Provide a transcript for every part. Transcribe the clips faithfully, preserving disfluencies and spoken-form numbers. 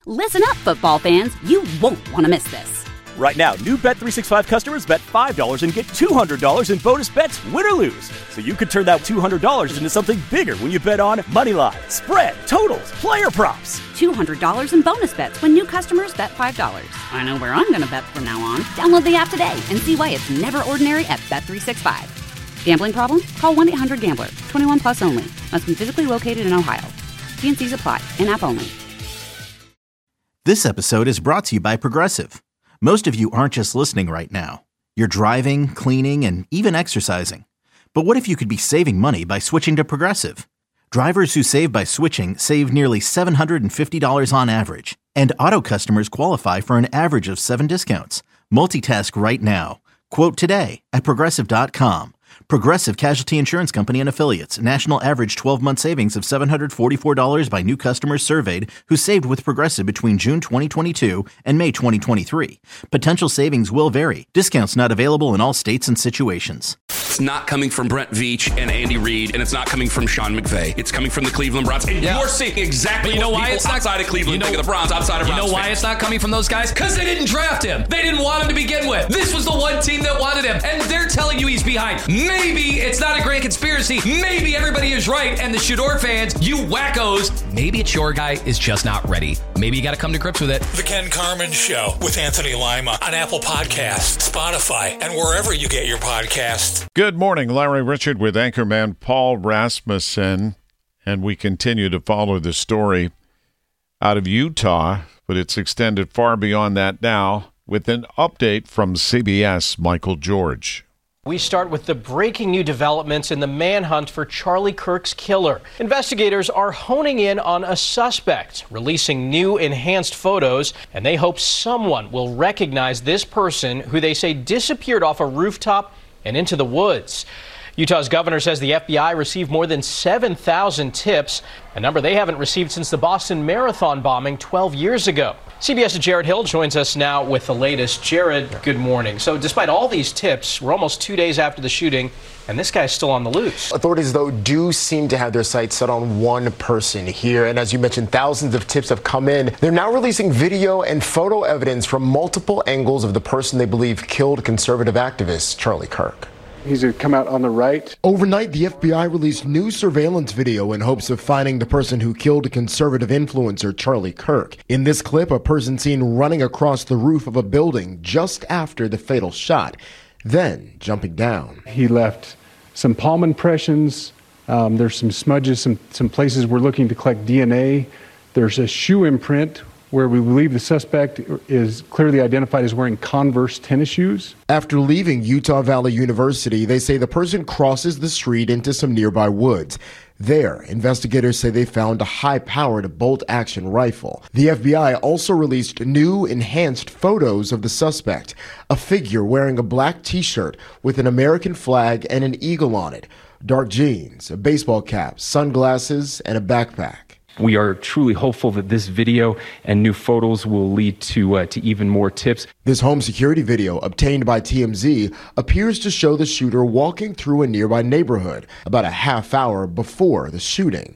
Listen up, football fans. You won't want to miss this. Right now, new Bet three sixty-five customers bet five dollars and get two hundred dollars in bonus bets, win or lose. So you could turn that two hundred dollars into something bigger when you bet on money line, spread, totals, player props. two hundred dollars in bonus bets when new customers bet five dollars. I know where I'm going to bet from now on. Download the app today and see why it's never ordinary at Bet three sixty-five. Gambling problem? Call one eight hundred gambler. twenty-one plus only. Must be physically located in Ohio. T and C's apply. In-app only. This episode is brought to you by Progressive. Most of you aren't just listening right now. You're driving, cleaning, and even exercising. But what if you could be saving money by switching to Progressive? Drivers who save by switching save nearly seven hundred fifty dollars on average. And auto customers qualify for an average of seven discounts. Multitask right now. Quote today at Progressive dot com. Progressive Casualty Insurance Company and Affiliates. National average twelve-month savings of seven hundred forty-four dollars by new customers surveyed who saved with Progressive between June twenty twenty-two and May twenty twenty-three. Potential savings will vary. Discounts not available in all states and situations. It's not coming from Brent Veach and Andy Reid, and it's not coming from Sean McVay. It's coming from the Cleveland Browns. And yeah. You're seeing exactly you know what why people it's not, outside of Cleveland you know, think of the Browns, outside of You Browns know why fans. It's not coming from those guys? Because they didn't draft him. They didn't want him to begin with. This was the one team that wanted him, and they're telling you he's behind. Maybe it's not a great conspiracy. Maybe everybody is right, and the Shador fans, you wackos, maybe it's your guy is just not ready. Maybe you got to come to grips with it. The Ken Carman Show with Anthony Lima on Apple Podcasts, Spotify, and wherever you get your podcasts. Good morning, Larry Richard with anchorman Paul Rasmussen, and we continue to follow the story out of Utah, but it's extended far beyond that now with an update from C B S, Michael George. We start with the breaking new developments in the manhunt for Charlie Kirk's killer. Investigators are honing in on a suspect, releasing new enhanced photos, and they hope someone will recognize this person who they say disappeared off a rooftop and into the woods. Utah's governor says the F B I received more than seven thousand tips, a number they haven't received since the Boston Marathon bombing twelve years ago. CBS's Jared Hill joins us now with the latest. Jared, good morning. So despite all these tips, we're almost two days after the shooting, and this guy's still on the loose. Authorities, though, do seem to have their sights set on one person here. And as you mentioned, thousands of tips have come in. They're now releasing video and photo evidence from multiple angles of the person they believe killed conservative activist Charlie Kirk. He's come out on the right. Overnight, the F B I released new surveillance video in hopes of finding the person who killed conservative influencer Charlie Kirk. In this clip, a person seen running across the roof of a building just after the fatal shot, then jumping down. He left some palm impressions. Um, there's some smudges, some, some places we're looking to collect D N A. There's a shoe imprint where we believe the suspect is clearly identified as wearing Converse tennis shoes. After leaving Utah Valley University, they say the person crosses the street into some nearby woods. There, investigators say they found a high-powered bolt-action rifle. The F B I also released new, enhanced photos of the suspect, a figure wearing a black T-shirt with an American flag and an eagle on it, dark jeans, a baseball cap, sunglasses, and a backpack. We are truly hopeful that this video and new photos will lead to uh, to even more tips. This home security video, obtained by T M Z, appears to show the shooter walking through a nearby neighborhood about a half hour before the shooting.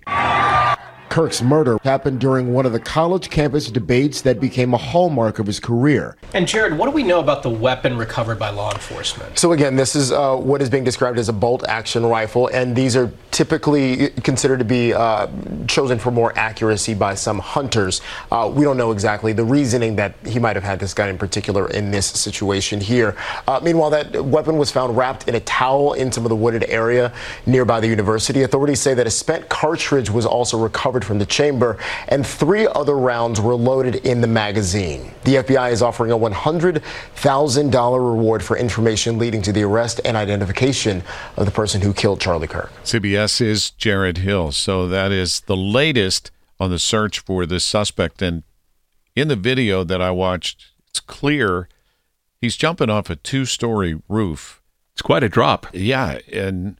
Kirk's murder happened during one of the college campus debates that became a hallmark of his career. And Jared, what do we know about the weapon recovered by law enforcement? So again, this is uh, what is being described as a bolt-action rifle, and these are typically considered to be uh, chosen for more accuracy by some hunters. Uh, we don't know exactly the reasoning that he might have had this gun in particular in this situation here. Uh, meanwhile, that weapon was found wrapped in a towel in some of the wooded area nearby the university. Authorities say that a spent cartridge was also recovered from the chamber, and three other rounds were loaded in the magazine. The F B I is offering a one hundred thousand dollars reward for information leading to the arrest and identification of the person who killed Charlie Kirk. C B S is Jared Hill. So that is the latest on the search for this suspect. And in the video that I watched, it's clear he's jumping off a two-story roof. It's quite a drop. Yeah, and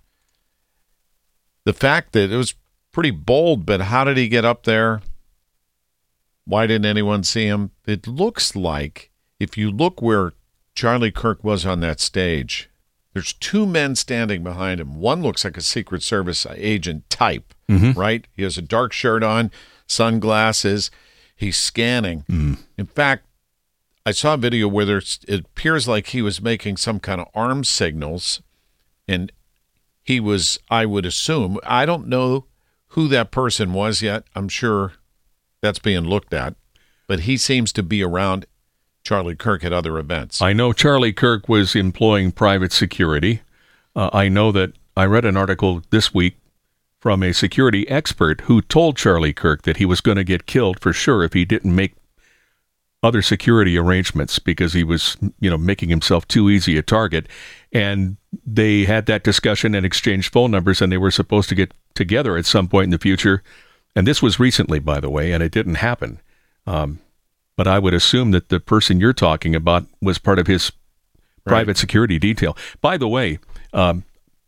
the fact that it was pretty bold, but how did he get up there? Why didn't anyone see him? It looks like, if you look where Charlie Kirk was on that stage, there's two men standing behind him. One looks like a Secret Service agent type, mm-hmm. right? He has a dark shirt on, sunglasses. he's scanning. Mm. In fact, I saw a video where there's, it appears like he was making some kind of arm signals, and he was, I would assume, I don't know who that person was yet. I'm sure that's being looked at, but he seems to be around Charlie Kirk at other events. I know Charlie Kirk was employing private security. Uh, I know that I read an article this week from a security expert who told Charlie Kirk that he was going to get killed for sure if he didn't make other security arrangements because he was, you know, making himself too easy a target. And they had that discussion and exchanged phone numbers, and they were supposed to get together at some point in the future. And this was recently, by the way, and it didn't happen. Um, but I would assume that the person you're talking about was part of his private right. security detail. By the way, um,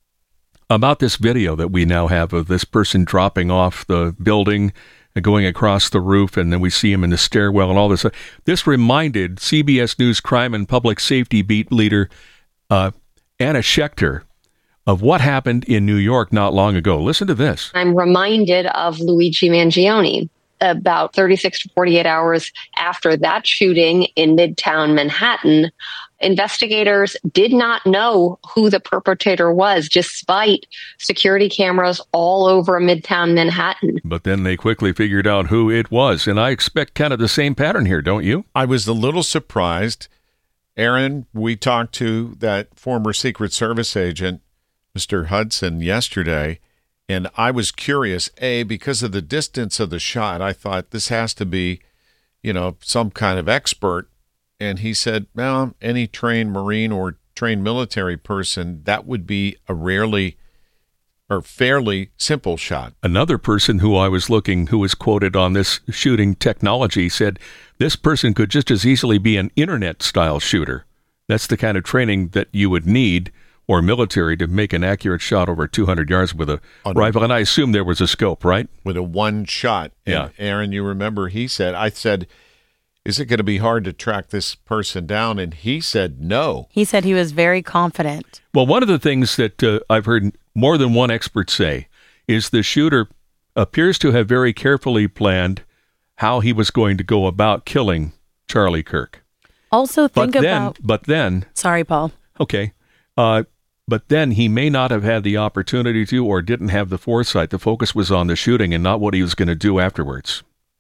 about this video that we now have of this person dropping off the building and going across the roof, and then we see him in the stairwell and all this. This reminded C B S News crime and public safety beat leader uh, Anna Schechter of what happened in New York not long ago. Listen to this. I'm reminded of Luigi Mangione. About thirty-six to forty-eight hours after that shooting in Midtown Manhattan, investigators did not know who the perpetrator was, despite security cameras all over Midtown Manhattan. But then they quickly figured out who it was, and I expect kind of the same pattern here, don't you? I was a little surprised. Aaron, we talked to that former Secret Service agent, Mister Hudson, yesterday, and I was curious, A, because of the distance of the shot, I thought this has to be, you know, some kind of expert. And he said, well, any trained Marine or trained military person, that would be a rarely or fairly simple shot. Another person who I was looking, who was quoted on this shooting technology, said this person could just as easily be an internet-style shooter. That's the kind of training that you would need, or military, to make an accurate shot over two hundred yards with a On rifle. And I assume there was a scope, right? With a one shot. Yeah. And Aaron, you remember he said, I said, is it going to be hard to track this person down? And he said no. He said he was very confident. Well, one of the things that uh, I've heard more than one expert say is the shooter appears to have very carefully planned how he was going to go about killing Charlie Kirk. Also think but then, about... But then... Sorry, Paul. Okay. Uh, but then he may not have had the opportunity to, or didn't have the foresight. The focus was on the shooting and not what he was going to do afterwards.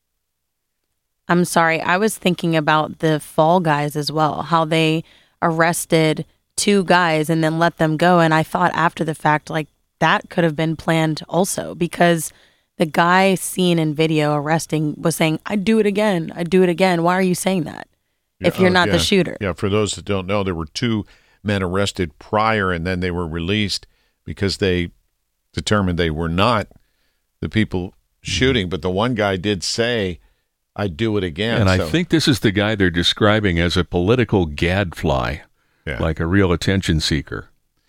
I'm sorry. I was thinking about the Fall Guys as well, how they arrested two guys and then let them go. And I thought after the fact, like, that could have been planned also, because the guy seen in video arresting was saying, I'd do it again. I'd do it again. Why are you saying that yeah, if you're oh, not yeah. the shooter? Yeah, for those that don't know, there were two men arrested prior, and then they were released because they determined they were not the people shooting. But the one guy did say, I'd do it again. And so. I think this is the guy they're describing as a political gadfly, yeah. like a real attention seeker.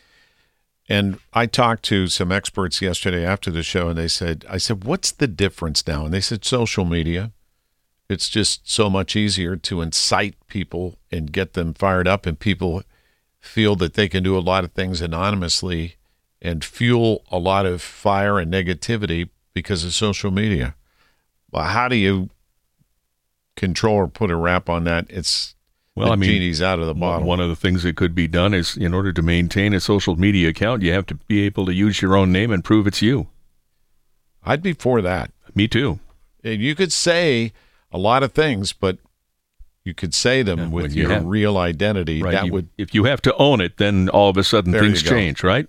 And I talked to some experts yesterday after the show, and they said, I said, what's the difference now? And they said, social media. It's just so much easier to incite people and get them fired up, and people feel that they can do a lot of things anonymously and fuel a lot of fire and negativity because of social media. Well, how do you control or put a wrap on that? It's well, the I mean, genie's out of the bottle. One of the things that could be done is, in order to maintain a social media account, you have to be able to use your own name and prove it's you. I'd be for that. Me too. You could say a lot of things, but you could say them yeah, with you your have, real identity. Right, that you, would, if you have to own it, then all of a sudden things change, right?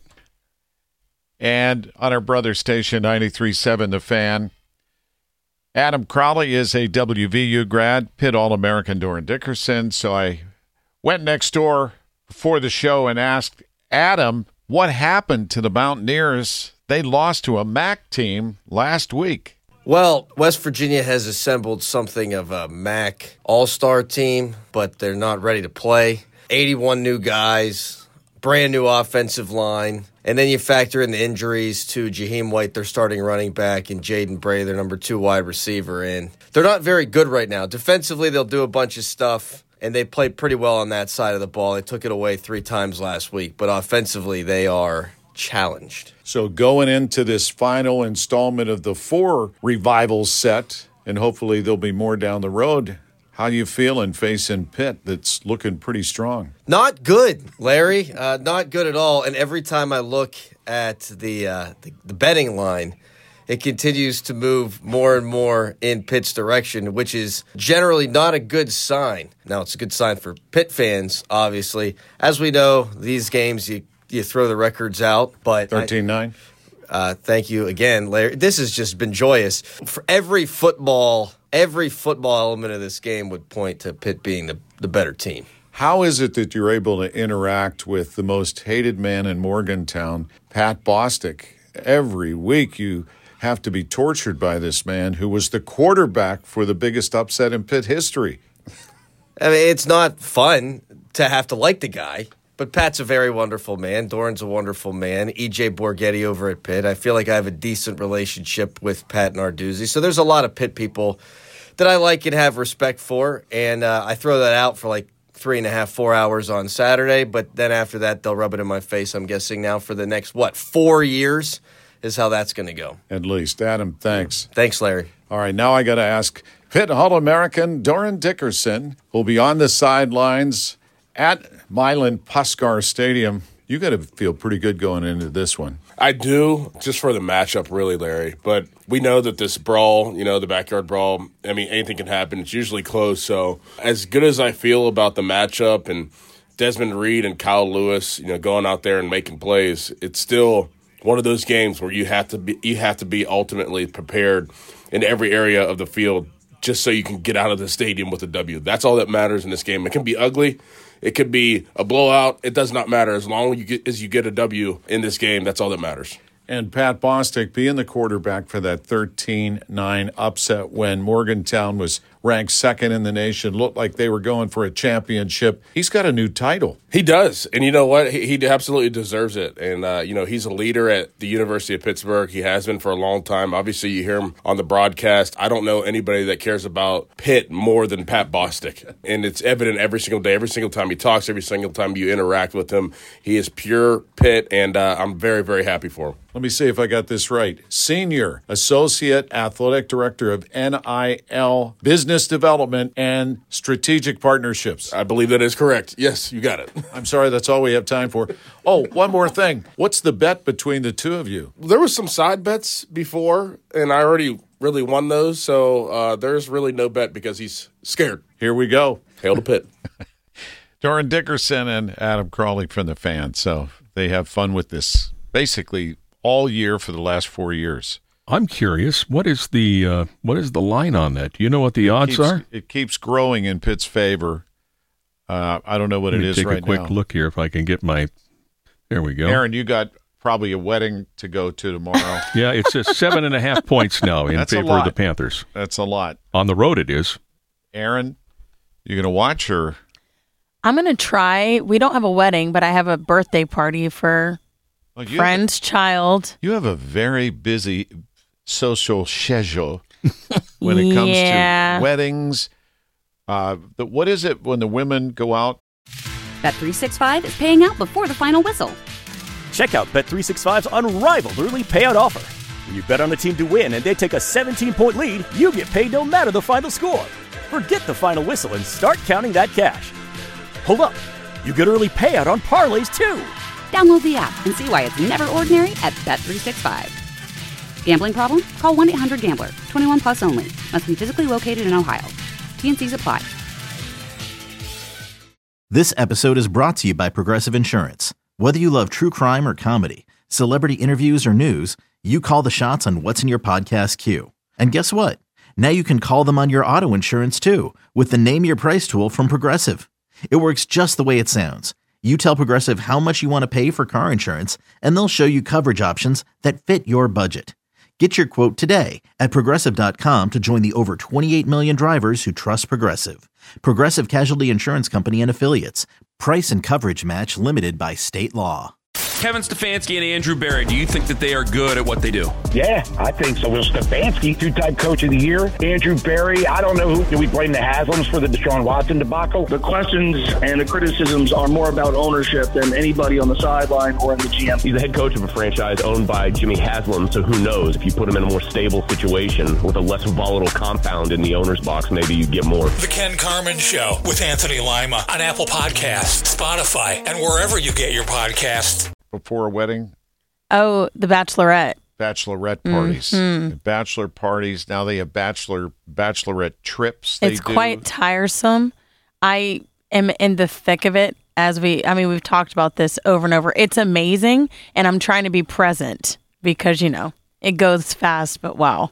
And on our brother station, ninety-three point seven The Fan, Adam Crowley is a W V U grad, Pitt All-American Doran Dickerson. So I went next door before the show and asked Adam, what happened to the Mountaineers? They lost to a M A C team last week. Well, West Virginia has assembled something of a M A C all-star team, but they're not ready to play. eighty-one new guys, brand new offensive line, and then you factor in the injuries to Jaheim White, their starting running back, and Jaden Bray, their number two wide receiver. And they're not very good right now. Defensively, they'll do a bunch of stuff, and they played pretty well on that side of the ball. They took it away three times last week, but offensively, they are challenged. So going into this final installment of the four revivals set and hopefully there'll be more down the road. How you feeling facing Pitt that's looking pretty strong? Not good, Larry. Uh, not good at all. And every time I look at the, uh, the the betting line, it continues to move more and more in Pitt's direction, which is generally not a good sign. Now, it's a good sign for Pitt fans, obviously. As we know, these games, you, you throw the records out. But thirteen nine? Uh, thank you again, Larry. This has just been joyous. For every football... Every football element of this game would point to Pitt being the, the better team. How is it that you're able to interact with the most hated man in Morgantown, Pat Bostic? Every week you have to be tortured by this man who was the quarterback for the biggest upset in Pitt history. I mean, it's not fun to have to like the guy, but Pat's a very wonderful man. Doran's a wonderful man. E J Borghetti over at Pitt. I feel like I have a decent relationship with Pat Narduzzi. So there's a lot of Pitt people that I like and have respect for, and uh, I throw that out for like three and a half, four hours on Saturday, but then after that, they'll rub it in my face, I'm guessing now, for the next, what, four years is how that's going to go. At least. Adam, thanks. Thanks, Larry. All right, now I got to ask, Pitt All-American Doran Dickerson will be on the sidelines at Milan Puskar Stadium. You got to feel pretty good going into this one. I do, just for the matchup, really, Larry. But we know that this brawl, you know, the backyard brawl, I mean, anything can happen. It's usually close. So as good as I feel about the matchup and Desmond Reed and Kyle Lewis, you know, going out there and making plays, it's still one of those games where you have to be you have to be ultimately prepared in every area of the field just so you can get out of the stadium with a W. That's all that matters in this game. It can be ugly. It could be a blowout. It does not matter. As long as you get, as you get a W in this game, that's all that matters. And Pat Bostic being the quarterback for that thirteen nine upset when Morgantown was ranked second in the nation, looked like they were going for a championship. He's got a new title. He does. And you know what? He, he absolutely deserves it. And, uh, you know, he's a leader at the University of Pittsburgh. He has been for a long time. Obviously, you hear him on the broadcast. I don't know anybody that cares about Pitt more than Pat Bostic. And it's evident every single day, every single time he talks, every single time you interact with him. He is pure Pitt, and uh, I'm very, very happy for him. Let me see if I got this right. Senior Associate Athletic Director of N I L Business Development and Strategic Partnerships. I believe that is correct. Yes, you got it. I'm sorry, that's all we have time for. Oh, one more thing. What's the bet between the two of you? There was some side bets before, and I already really won those, so uh, there's really no bet because he's scared. Here we go. Hail to Pitt. Doran Dickerson and Adam Crawley from the Fan. So they have fun with this basically all year for the last four years. I'm curious, what is the uh, what is the line on that? Do you know what the it odds keeps, are? It keeps growing in Pitt's favor. Uh, I don't know what Let it me is take right a quick now. look here if I can get my. There we go. Aaron, you got probably a wedding to go to tomorrow. Yeah, it's a seven and a half points now in That's a favor of the lot. Panthers. That's a lot. On the road, it is. Aaron, you going to watch or? I'm going to try. We don't have a wedding, but I have a birthday party for Well, you friend's have, child. You have a very busy social schedule when it comes Yeah. to weddings. Uh, the, what is it when the women go out? Bet three sixty-five is paying out before the final whistle. Check out Bet three sixty-five's unrivaled early payout offer. When you bet on a team to win and they take a seventeen-point lead, you get paid no matter the final score. Forget the final whistle and start counting that cash. Hold up. You get early payout on parlays, too. Download the app and see why it's never ordinary at Bet three sixty-five. Gambling problem? Call one eight hundred gambler. twenty-one plus only. Must be physically located in Ohio. T N Cs apply. This episode is brought to you by Progressive Insurance. Whether you love true crime or comedy, celebrity interviews or news, you call the shots on what's in your podcast queue. And guess what? Now you can call them on your auto insurance too with the Name Your Price tool from Progressive. It works just the way it sounds. You tell Progressive how much you want to pay for car insurance, and they'll show you coverage options that fit your budget. Get your quote today at Progressive dot com to join the over twenty-eight million drivers who trust Progressive. Progressive Casualty Insurance Company and Affiliates. Price and coverage match limited by state law. Kevin Stefanski and Andrew Berry, do you think that they are good at what they do? Yeah, I think so. Well, Stefanski, two-time coach of the year. Andrew Berry, I don't know who. Do we blame the Haslams for the Deshaun Watson debacle? The questions and the criticisms are more about ownership than anybody on the sideline or in the G M. He's the head coach of a franchise owned by Jimmy Haslam, so who knows? If you put him in a more stable situation with a less volatile compound in the owner's box, maybe you get more. The Ken Carman Show with Anthony Lima on Apple Podcasts, Spotify, and wherever you get your podcasts. Before a wedding? Oh, the Bachelorette. Bachelorette parties. Mm-hmm. Bachelor parties. Now they have bachelor bachelorette trips. They It's do. quite tiresome. I am in the thick of it as we, I mean, we've talked about this over and over. It's amazing, and I'm trying to be present because, you know, it goes fast, but wow.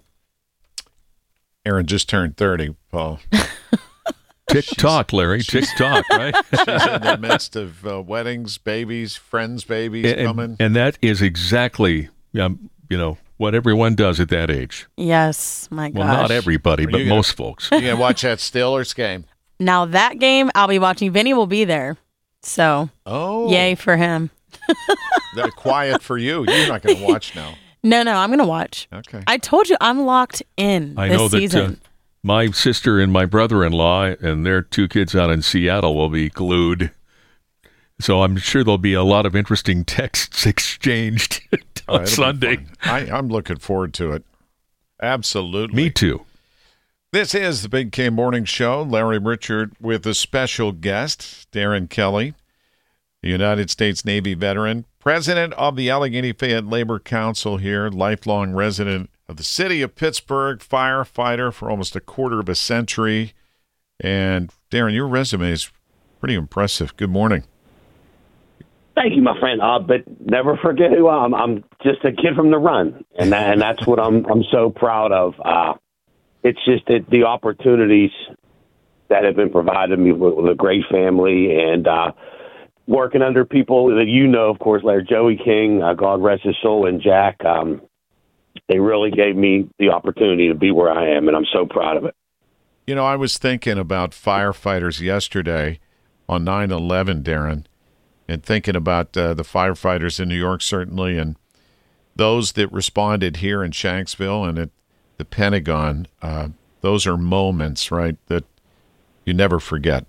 Aaron just turned thirty, Paul. Tick-tock, Larry. Tick-tock, right? She's in the midst of uh, weddings, babies, friends' babies and, coming. And that is exactly, um, you know, what everyone does at that age. Yes, my gosh. Well, not everybody, Are but you gonna- most folks. You gonna watch that Steelers game? Now that game, I'll be watching. Vinny will be there. So, oh, yay for him. They're quiet for you. You're not going to watch now. No, no, I'm going to watch. Okay. I told you I'm locked in I this know that season. uh, my sister and my brother-in-law and their two kids out in Seattle will be glued. So I'm sure there'll be a lot of interesting texts exchanged Oh, on it'll be Sunday. fun. I, I'm looking forward to it. Absolutely. Me too. This is the Big K Morning Show. Larry Richard with a special guest, Darren Kelly, the United States Navy veteran, president of the Allegheny Fayette Labor Council here, lifelong resident of the city of Pittsburgh, firefighter for almost a quarter of a century. And Darren, your resume is pretty impressive. Good morning. Thank you, my friend. Uh, but never forget who I am. I'm just a kid from the run, and that, and that's what I'm I'm so proud of. Uh, it's just that the opportunities that have been provided me with, with a great family and uh, working under people that you know, of course, like Joey King, uh, God rest his soul, and Jack. Um, they really gave me the opportunity to be where I am, and I'm so proud of it. You know, I was thinking about firefighters yesterday on nine eleven, Darren, and thinking about uh, the firefighters in New York, certainly, and those that responded here in Shanksville and at the Pentagon. Uh, those are moments, right, that you never forget.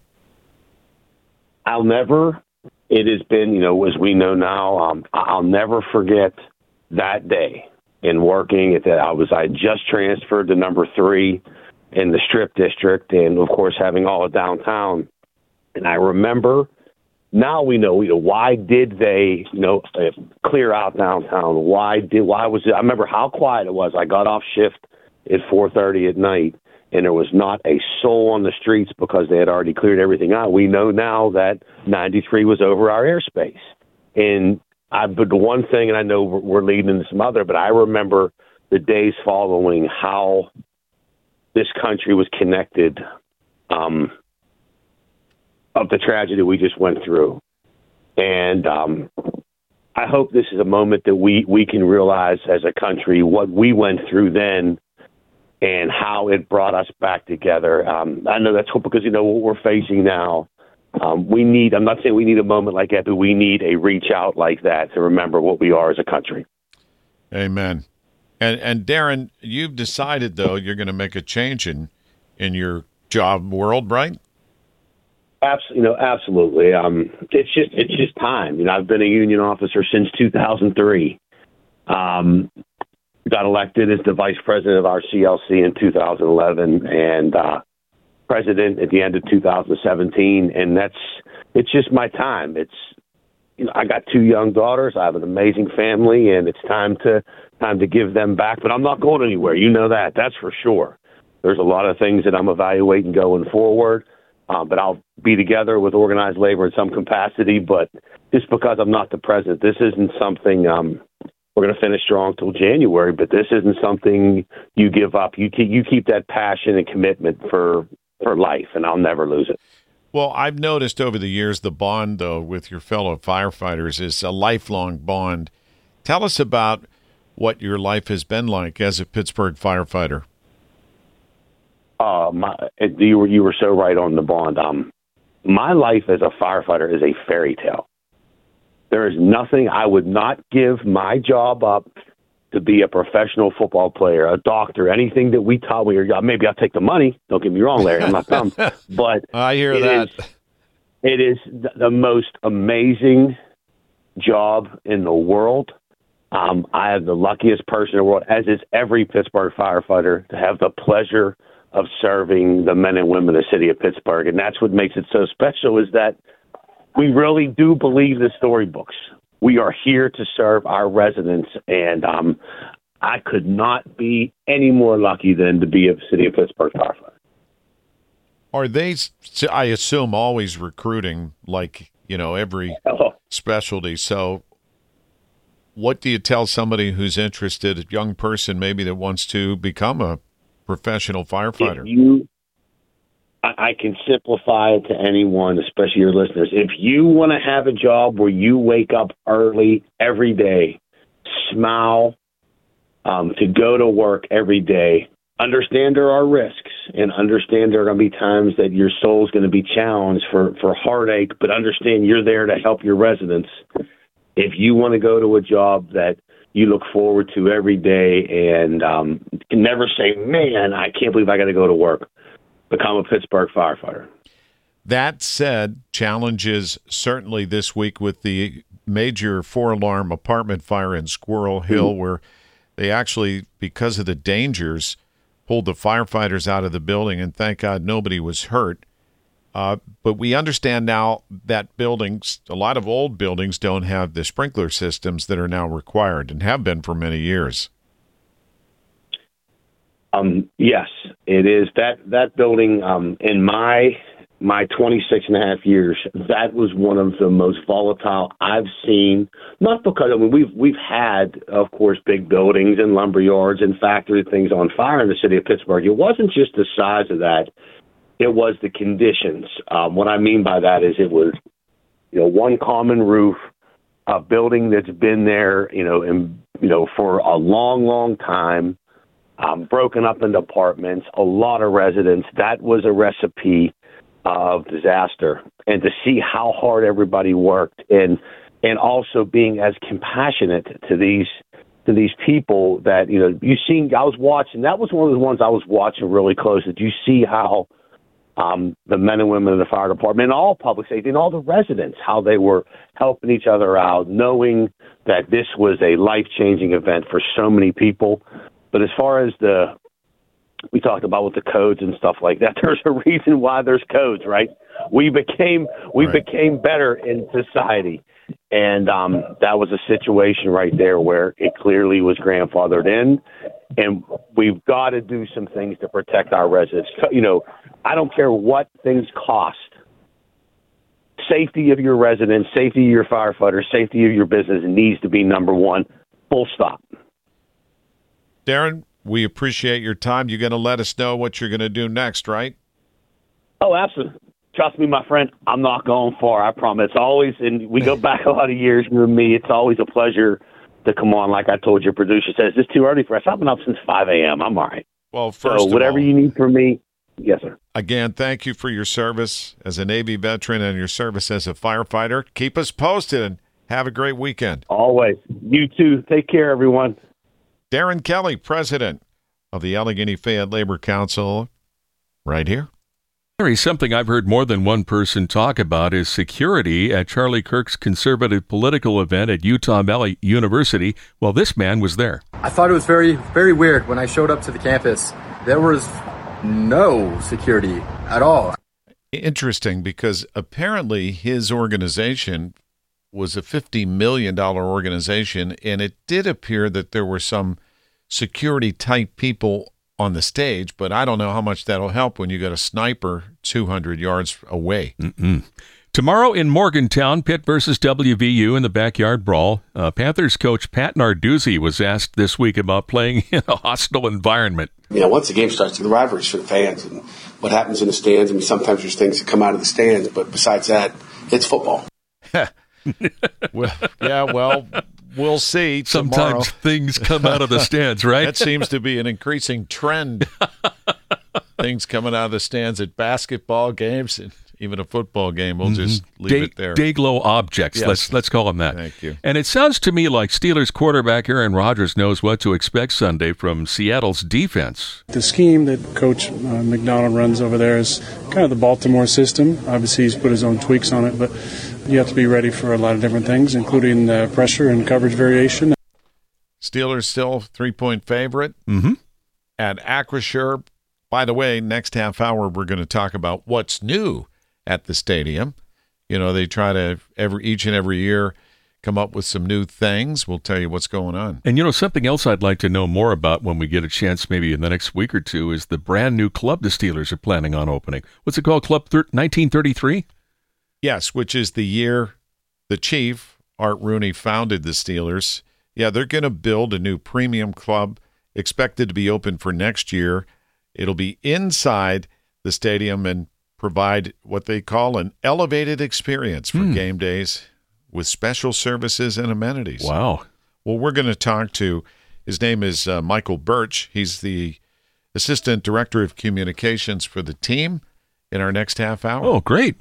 I'll never, it has been, you know, as we know now, um, I'll never forget that day in working at that. I was, I just transferred to number three in the Strip District and, of course, having all of downtown. And I remember, now we know, you know, why did they, you know, clear out downtown? Why did, why was it, I remember how quiet it was. I got off shift at four thirty at night, and there was not a soul on the streets because they had already cleared everything out. We know now that ninety-three was over our airspace. And I, but the one thing, and I know we're leading into some other, but I remember the days following how this country was connected um, of the tragedy we just went through. And um, I hope this is a moment that we, we can realize as a country what we went through then and how it brought us back together. Um, I know that's because, you know, what we're facing now, um, we need, I'm not saying we need a moment like that, but we need a reach out like that to remember what we are as a country. Amen. And and Darren, you've decided, though, you're going to make a change in, in your job world, right? Absolutely, you know, absolutely. Um, it's just it's just time. You know, I've been a union officer since two thousand three. Um, got elected as the vice president of our C L C in two thousand eleven, and uh, president at the end of two thousand seventeen. And that's it's just my time. It's you know, I got two young daughters. I have an amazing family, and it's time to time to give them back. But I'm not going anywhere. You know that. That's for sure. There's a lot of things that I'm evaluating going forward. Um, but I'll be together with organized labor in some capacity. But just because I'm not the president, this isn't something um, we're going to finish strong till January. But this isn't something you give up. You keep, you keep that passion and commitment for for life, and I'll never lose it. Well, I've noticed over the years the bond, though, with your fellow firefighters is a lifelong bond. Tell us about what your life has been like as a Pittsburgh firefighter. Uh, my, you were you were so right on the bond. Um, my life as a firefighter is a fairy tale. There is nothing. I would not give my job up to be a professional football player, a doctor, anything that we taught. We are, maybe I'll take the money. Don't get me wrong, Larry. I'm not dumb. But I hear it that. Is, it is the most amazing job in the world. Um, I am the luckiest person in the world, as is every Pittsburgh firefighter, to have the pleasure of serving the men and women of the city of Pittsburgh. And that's what makes it so special, is that we really do believe the storybooks. We are here to serve our residents, and um, I could not be any more lucky than to be a city of Pittsburgh firefighter. Are they, I assume, always recruiting, like, you know, every oh. specialty? So what do you tell somebody who's interested, a young person maybe that wants to become a professional firefighter? If you, I, I can simplify it to anyone, especially your listeners. If you want to have a job where you wake up early every day, smile, um, to go to work every day, understand there are risks, and understand there are going to be times that your soul's going to be challenged for, for heartache, but understand you're there to help your residents. If you want to go to a job that you look forward to every day and um, can never say, man, I can't believe I got to go to work, become a Pittsburgh firefighter. That said, challenges certainly this week with the major four-alarm apartment fire in Squirrel Hill, mm-hmm. where they actually, because of the dangers, pulled the firefighters out of the building, and thank God nobody was hurt. Uh, but we understand now that buildings, a lot of old buildings, don't have the sprinkler systems that are now required and have been for many years. Um, yes, it is. That that building, um, in my my twenty-six and a half years, that was one of the most volatile I've seen. Not because, I mean, we've we've had, of course, big buildings and lumber yards and factory things on fire in the city of Pittsburgh. It wasn't just the size of that. It was the conditions. Um, what I mean by that is it was, you know, one common roof, a building that's been there, you know, and, you know, for a long, long time, um, broken up into apartments, a lot of residents. That was a recipe of disaster. And to see how hard everybody worked, and and also being as compassionate to these to these people that, you know, you seen. I was watching. That was one of the ones I was watching really close. Did you see how Um, the men and women of the fire department and all public safety and all the residents, how they were helping each other out, knowing that this was a life-changing event for so many people. But as far as the, we talked about with the codes and stuff like that, there's a reason why there's codes, right? We became, we right. became better in society. And um, that was a situation right there where it clearly was grandfathered in. And we've got to do some things to protect our residents. You know, I don't care what things cost. Safety of your residents, safety of your firefighters, safety of your business needs to be number one. Full stop. Darren, we appreciate your time. You're going to let us know what you're going to do next, right? Oh, absolutely. Trust me, my friend, I'm not going far. I promise. It's always, and we go back a lot of years, you and me, it's always a pleasure to come on. Like I told your producer, says, it's too early for us. I've been up since five a.m. I'm all right. Well, first so whatever of all, you need from me, yes, sir. Again, thank you for your service as a Navy veteran and your service as a firefighter. Keep us posted and have a great weekend. Always. You too. Take care, everyone. Darren Kelly, president of the Allegheny Fayette Labor Council, right here. Something I've heard more than one person talk about is security at Charlie Kirk's conservative political event at Utah Valley University. Well, this man was there. I thought it was very, very weird when I showed up to the campus. There was no security at all. Interesting, because apparently his organization was a fifty million dollars organization, and it did appear that there were some security-type people on the stage, but I don't know how much that'll help when you got a sniper two hundred yards away. Mm-mm. Tomorrow in Morgantown, Pitt versus W V U in the backyard brawl. Uh, Panthers coach Pat Narduzzi was asked this week about playing in a hostile environment. You know, once the game starts, the rivalry's for the fans and what happens in the stands. I mean, sometimes there's things that come out of the stands, but besides that, it's football. well, yeah, well, we'll see tomorrow. Sometimes things come out of the stands, right? That seems to be an increasing trend. Things coming out of the stands at basketball games and even a football game. We'll Mhm. just leave Day, it there. Dayglow objects. Yes. Let's let's call them that. Thank you. And it sounds to me like Steelers quarterback Aaron Rodgers knows what to expect Sunday from Seattle's defense. The scheme that Coach uh, McDonald runs over there is kind of the Baltimore system. Obviously, he's put his own tweaks on it, but you have to be ready for a lot of different things, including uh, pressure and coverage variation. Steelers still three-point favorite mm-hmm. at Acrisure. By the way, next half hour we're going to talk about what's new at the stadium. You know, they try to every each and every year come up with some new things. We'll tell you what's going on. And, you know, something else I'd like to know more about when we get a chance maybe in the next week or two is the brand new club the Steelers are planning on opening. What's it called? Club nineteen thirty-three? Yes, which is the year the chief, Art Rooney, founded the Steelers. Yeah, they're going to build a new premium club expected to be open for next year. It'll be inside the stadium and provide what they call an elevated experience for Hmm. game days with special services and amenities. Wow. Well, we're going to talk to, his name is uh, Michael Birch. He's the Assistant Director of Communications for the team in our next half hour. Oh, great.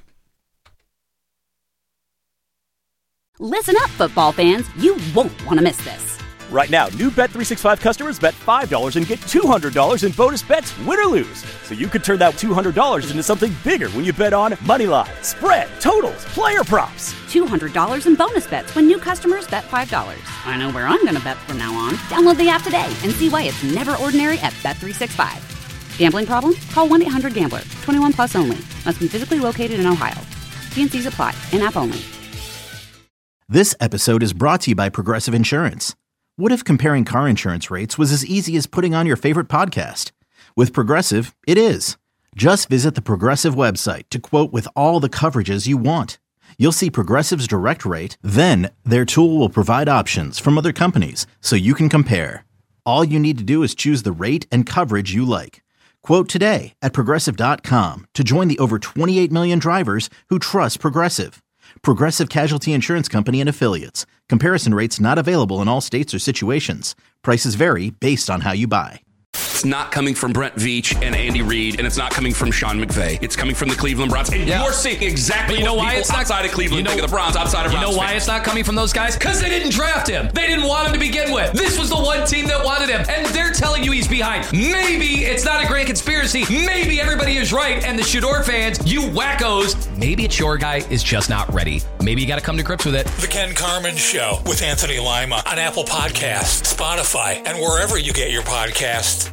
Listen up, football fans. You won't want to miss this. Right now, new Bet three sixty-five customers bet five dollars and get two hundred dollars in bonus bets, win or lose. So you could turn that two hundred dollars into something bigger when you bet on Moneyline, spread, totals, player props. two hundred dollars in bonus bets when new customers bet five dollars. I know where I'm going to bet from now on. Download the app today and see why it's never ordinary at Bet three sixty-five. Gambling problem? Call one eight hundred gambler. twenty-one plus only. Must be physically located in Ohio. T and C's apply. In-app only. This episode is brought to you by Progressive Insurance. What if comparing car insurance rates was as easy as putting on your favorite podcast? With Progressive, it is. Just visit the Progressive website to quote with all the coverages you want. You'll see Progressive's direct rate, then their tool will provide options from other companies so you can compare. All you need to do is choose the rate and coverage you like. Quote today at Progressive dot com to join the over twenty-eight million drivers who trust Progressive. Progressive Casualty Insurance Company and Affiliates. Comparison rates not available in all states or situations. Prices vary based on how you buy. It's not coming from Brent Veach and Andy Reid, and it's not coming from Sean McVay. It's coming from the Cleveland Browns. And Yeah. you're seeing exactly But you know what why people it's not- outside of Cleveland you know- think of the Browns, outside of You Browns know why fans. it's not coming from those guys? Because they didn't draft him. They didn't want him to begin with. This was the one team that wanted him, and they're telling you he's behind. Maybe it's not a grand conspiracy. Maybe everybody is right, and the Shador fans, you wackos, maybe it's your guy is just not ready. Maybe you got to come to grips with it. The Ken Carmen Show with Anthony Lima on Apple Podcasts, Spotify, and wherever you get your podcasts.